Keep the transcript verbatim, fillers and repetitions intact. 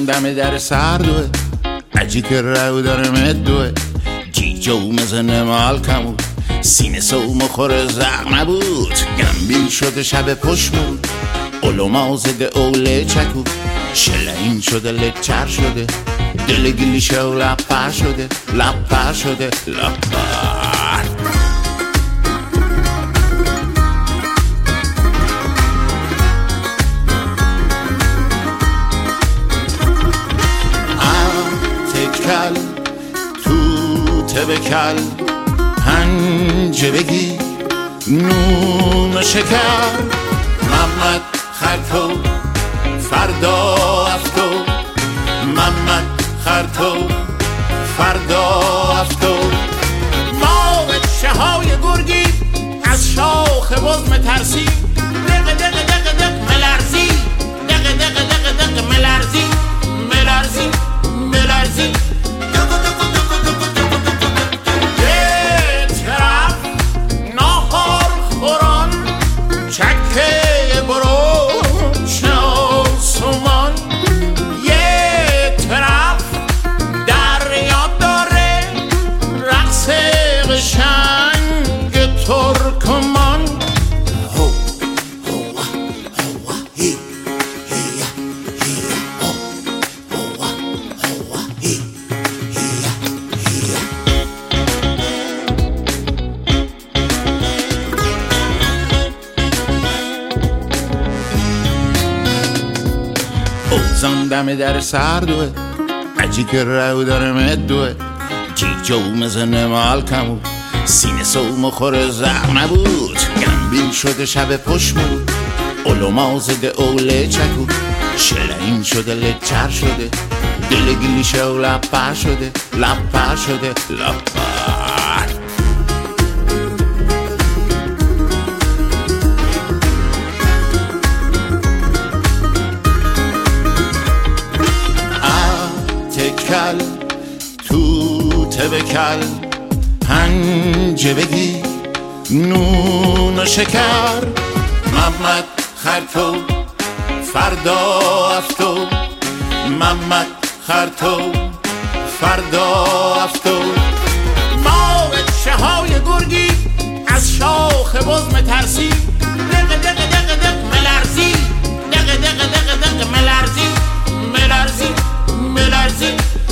اوزان دم در سردوه عجی که رو داره مدوه جیجا و مزنه مال کمود سینه سو مخور زغ نبود گمبیل شده شب پشمون علما زده اوله چکو شلعین شده لچر شده دل گلیشه و لپر شده لپر شده لپر تکل تو تبکل پنجه بگی نون و شکر محمد خرتو فردا افتو محمد خرتو فردا افتو ما بچه های گرگی از شاخ بزم ترسی دق دق دق دق ملرزی دق دق دق دق ملرزی ملرزی ملرزی دق دق دق دق دق دق یه طرف ناخار خوران چکه برو شاسمان یه طرف دریا داره رقص قشنگ ترکمان هو هو هو هی هی هی هو هو هو هی هی هی اوزان دم در سردوه عجی که رو داره مدوه جیجا و مزنه مال کمود سینه سو مخور زغ نبود گمبیل شده شب پشمون علما زده اوله چکو شلعین شده لچر شده دل گلیشه و لپر شده لپر شده لپر تکل تو تبکل پنجه بگی نون و شکر محمد خرتو فردا افتو محمد خرتو فردا افتو ما بچه های گرگی از شاخ بزم ترسی دق دق دق دق ملرزی دق دق دق دق ملرزی ملرزی ملرزی